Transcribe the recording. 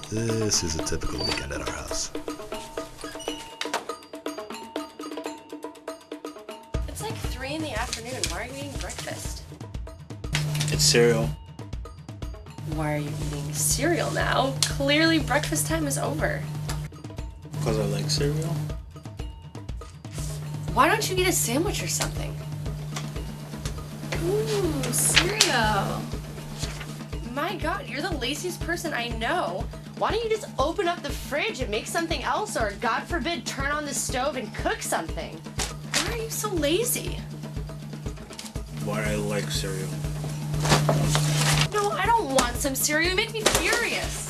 This is a typical weekend at our house. It's like 3 in the afternoon. Why are you eating breakfast? It's cereal. Why are you eating cereal now? Clearly breakfast time is over. Because I like cereal. Why don't you eat a sandwich or something? Ooh, cereal. My God, you're the laziest person I know. Why don't you just open up the fridge and make something else, or God forbid, turn on the stove and cook something? Why are you so lazy? Why I like cereal. No, I don't want some cereal. You make me furious.